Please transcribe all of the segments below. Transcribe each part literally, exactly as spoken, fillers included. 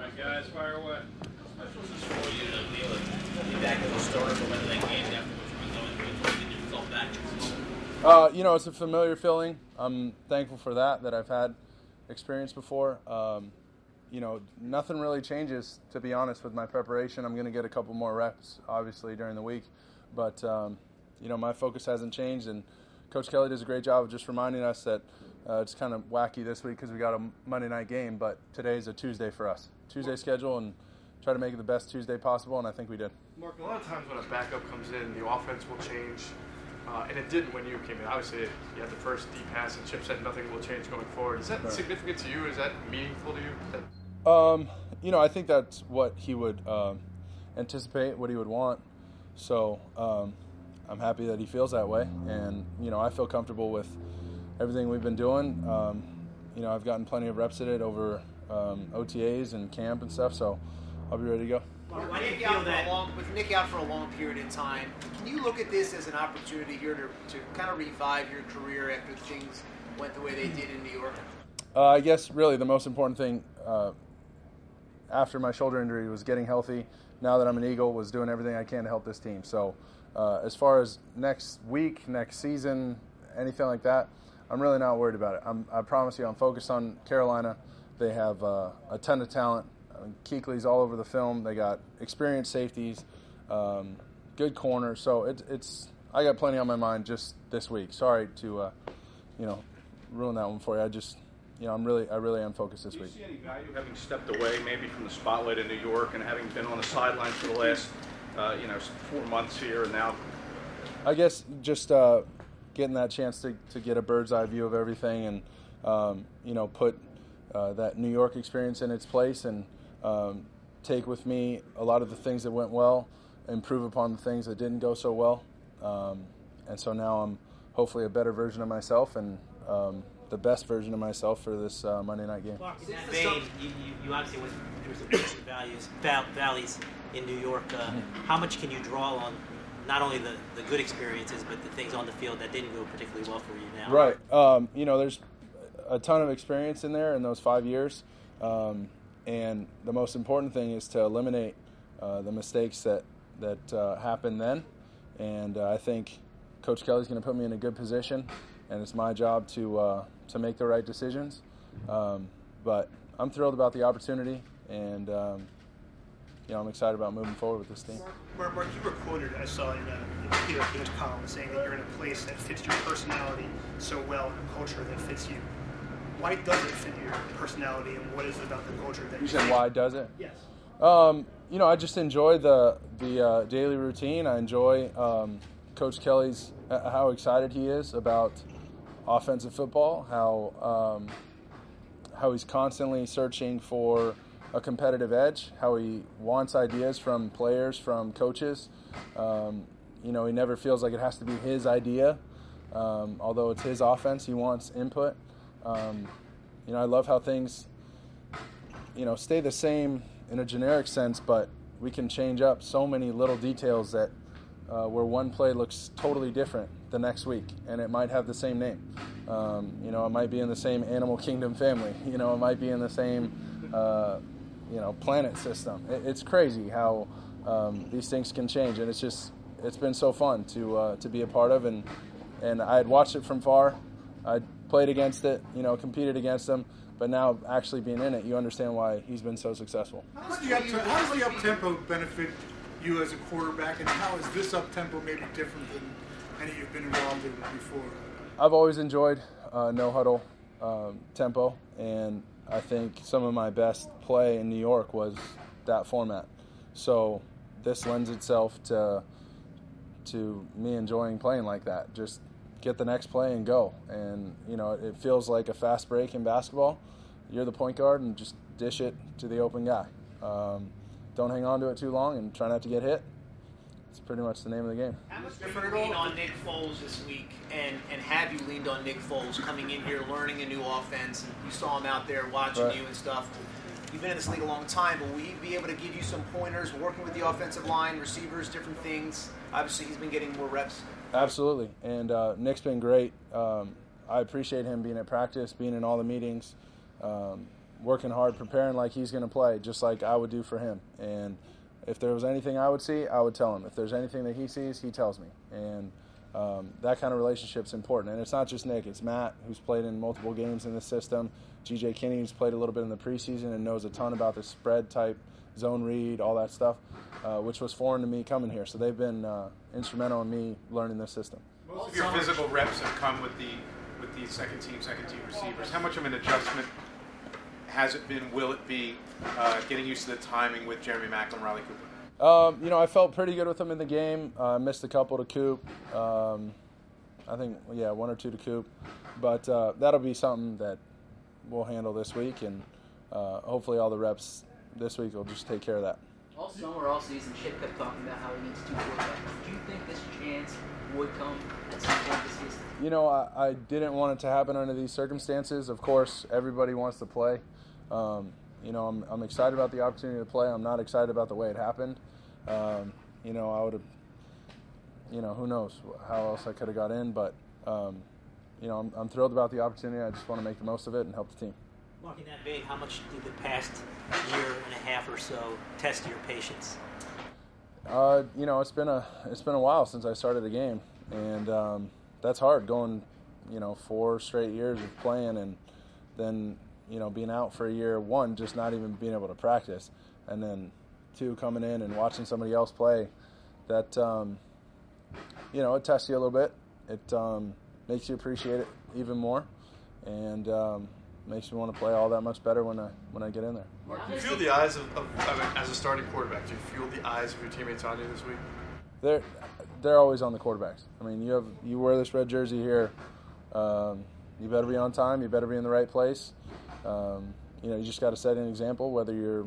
right, guys, fire away. How much was this for you to be able to be back as a starter for whether that game after what you've been going through and getting yourself back in the season? Uh, you know, it's a familiar feeling. I'm thankful for that, that I've had experience before. Um, you know, nothing really changes, to be honest, with my preparation. I'm going to get a couple more reps, obviously, during the week. But, um, you know, my focus hasn't changed, and Coach Kelly does a great job of just reminding us that uh, it's kind of wacky this week because we got a Monday night game, but today's a Tuesday for us. Tuesday schedule, and try to make it the best Tuesday possible, and I think we did. Mark, a lot of times when a backup comes in, the offense will change, uh, and it didn't when you came in. Obviously, you had the first deep pass, and Chip said nothing will change going forward. Is that right. significant to you? Is that meaningful to you? Um, you know, I think that's what he would um, anticipate, what he would want. So um, I'm happy that he feels that way, and you know, I feel comfortable with everything we've been doing. Um, you know, I've gotten plenty of reps at it over um, O T As and camp and stuff, so I'll be ready to go. Why do you feel that long, with Nick out for a long period of time, can you look at this as an opportunity here to, to kind of revive your career after things went the way they did in New York? Uh, I guess really the most important thing uh, after my shoulder injury was getting healthy. Now that I'm an Eagle, was doing everything I can to help this team. So uh, as far as next week, next season, anything like that, I'm really not worried about it. I'm, I promise you I'm focused on Carolina. They have uh, a ton of talent. I mean, Kuechly's all over the film. They got experienced safeties, um, good corners. So it, it's I got plenty on my mind just this week. Sorry to uh, you know ruin that one for you. I just you know I'm really I really am focused this Do you week. see any value having stepped away maybe from the spotlight in New York and having been on the sidelines for the last uh, you know four months here and now? I guess just uh, getting that chance to, to get a bird's eye view of everything and um, you know put uh, that New York experience in its place and um, take with me a lot of the things that went well, improve upon the things that didn't go so well, um, and so now I'm hopefully a better version of myself and um, the best version of myself for this uh, Monday night game. In that vein, you, you, you obviously went through some peaks and values, val- valleys in New York. Uh, mm-hmm. How much can you draw on not only the, the good experiences, but the things on the field that didn't go particularly well for you now? Right. Um, you know, there's a ton of experience in there in those five years. Um, and the most important thing is to eliminate uh, the mistakes that, that uh, happened then. And uh, I think Coach Kelly's going to put me in a good position, and it's my job to uh, to make the right decisions. Um, but I'm thrilled about the opportunity, and um, you know, I'm excited about moving forward with this team. Mark, Mark, you were quoted, I saw in, a, in Peter King's column, saying that you're in a place that fits your personality so well and a culture that fits you. Why does it fit your personality, and what is it about the culture that you said? Why does it? Yes. Um, you know, I just enjoy the the uh, daily routine. I enjoy um, Coach Kelly's uh, how excited he is about offensive football. How um, how he's constantly searching for a competitive edge. How he wants ideas from players, from coaches. Um, you know, he never feels like it has to be his idea. Um, although it's his offense, he wants input. Um, you know, I love how things, you know, stay the same in a generic sense, but we can change up so many little details that uh, where one play looks totally different the next week, and it might have the same name. Um, you know, it might be in the same animal kingdom family. You know, it might be in the same, uh, you know, planet system. It, it's crazy how um, these things can change, and it's just it's been so fun to uh, to be a part of, and and I had watched it from far. I played against it, you know, competed against him, but now actually being in it, you understand why he's been so successful. How does the, up, how does the up-tempo benefit you as a quarterback, and how is this up-tempo maybe different than any you've been involved in before? I've always enjoyed uh, no-huddle um, tempo, and I think some of my best play in New York was that format. So this lends itself to to me enjoying playing like that. Just get the next play and go. And, you know, it feels like a fast break in basketball. You're the point guard and just dish it to the open guy. Um, don't hang on to it too long and try not to get hit. It's pretty much the name of the game. How much did you lean on Nick Foles this week, and, and have you leaned on Nick Foles coming in here, learning a new offense, and you saw him out there watching right. you and stuff? You've been in this league a long time, but will he be able to give you some pointers, working with the offensive line, receivers, different things? Obviously, he's been getting more reps. Absolutely, and uh, Nick's been great. Um, I appreciate him being at practice, being in all the meetings. Um, working hard, preparing like he's going to play, just like I would do for him. And if there was anything I would see, I would tell him. If there's anything that he sees, he tells me. And um, that kind of relationship's important. And it's not just Nick. It's Matt, who's played in multiple games in the system. G J Kinney, who's played a little bit in the preseason and knows a ton about the spread type, zone read, all that stuff, uh, which was foreign to me coming here. So they've been uh, instrumental in me learning this system. Most of your physical reps have come with the with the second team, second team receivers. How much of an adjustment has it been, will it be, uh, getting used to the timing with Jeremy Maclin, Riley Cooper? Um, you know, I felt pretty good with them in the game. I uh, missed a couple to Coop. Um, I think, yeah, one or two to Coop. But uh, that'll be something that we'll handle this week, and uh, hopefully all the reps this week will just take care of that. All summer, all season, Chip kept talking about how he needs two quarterbacks. Do you think this chance would come at some point this season? You know, I, I didn't want it to happen under these circumstances. Of course, everybody wants to play. Um, you know, I'm, I'm excited about the opportunity to play. I'm not excited about the way it happened. Um, you know, I would have, you know, who knows how else I could have got in. But, um, you know, I'm, I'm thrilled about the opportunity. I just want to make the most of it and help the team. Mark, in that vein, how much did the past year and a half or so test your patience? Uh, you know, it's been a it's been a while since I started a game, and um, that's hard. Going, you know, four straight years of playing, and then you know being out for a year. One, just not even being able to practice, and then two, coming in and watching somebody else play. That um, you know, it tests you a little bit. It um, makes you appreciate it even more, and um, makes me want to play all that much better when I when I get in there. Mark, do you feel the eyes of, of, of it, as a starting quarterback? Do you feel the eyes of your teammates on you this week? They're they're always on the quarterbacks. I mean, you have you wear this red jersey here. Um, you better be on time. You better be in the right place. Um, you know, you just got to set an example, whether you're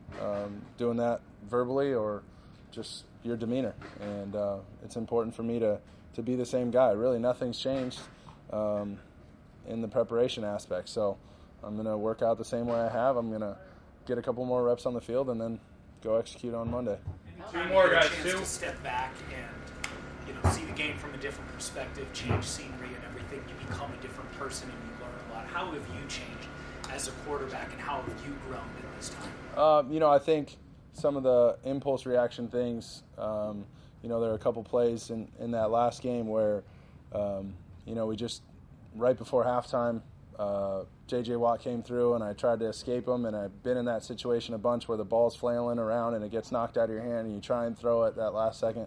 um, doing that verbally or just your demeanor. And uh, it's important for me to to be the same guy. Really, nothing's changed um, in the preparation aspect. So I'm going to work out the same way I have. I'm going to get a couple more reps on the field and then go execute on Monday. Two more guys, two. To step back and you know see the game from a different perspective, change scenery and everything. You become a different person and you learn a lot. How have you changed as a quarterback, and how have you grown in this time? Um, you know, I think some of the impulse reaction things. Um, you know, there are a couple plays in, in that last game where, um, you know, we just right before halftime. Uh, J J Watt came through and I tried to escape him, and I've been in that situation a bunch where the ball's flailing around and it gets knocked out of your hand and you try and throw it that last second,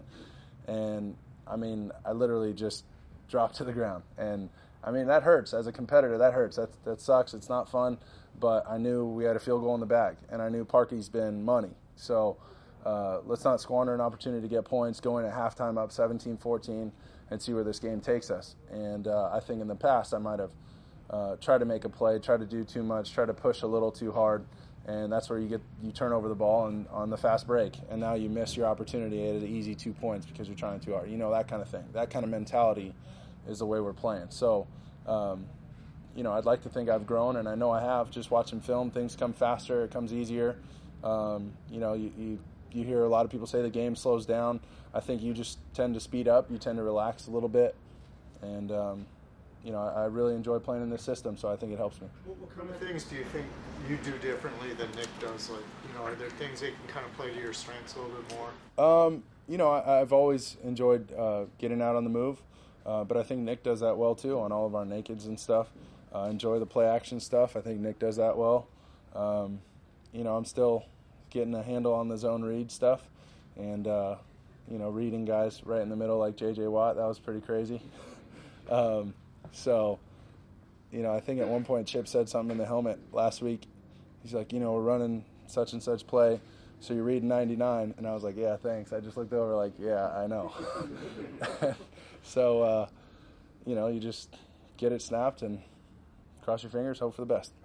and I mean I literally just dropped to the ground, and I mean that hurts as a competitor. That hurts. That that sucks. It's not fun, but I knew we had a field goal in the bag, and I knew Parkey's been money, so uh, let's not squander an opportunity to get points going at halftime up seventeen fourteen and see where this game takes us. And uh, I think in the past I might have Uh, try to make a play, try to do too much, try to push a little too hard, and that's where you get you turn over the ball and on the fast break, and now you miss your opportunity at an easy two points because you're trying too hard. You know, that kind of thing. That kind of mentality is the way we're playing. So, um, you know, I'd like to think I've grown, and I know I have. Just watching film, things come faster, it comes easier. Um, you know, you, you you hear a lot of people say the game slows down. I think you just tend to speed up. You tend to relax a little bit, and um, you know, I really enjoy playing in this system, so I think it helps me. What kind of things do you think you do differently than Nick does? Like, you know, are there things that can kind of play to your strengths a little bit more? Um, you know, I, I've always enjoyed uh, getting out on the move, uh, but I think Nick does that well too on all of our nakeds and stuff. I uh, enjoy the play action stuff. I think Nick does that well. Um, you know, I'm still getting a handle on the zone read stuff, and uh, you know, reading guys right in the middle like J J Watt. That was pretty crazy. um, So, you know, I think at one point Chip said something in the helmet last week. He's like, you know, we're running such and such play, so you're reading ninety-nine. And I was like, yeah, thanks. I just looked over like, yeah, I know. so, uh, you know, you just get it snapped and cross your fingers, hope for the best.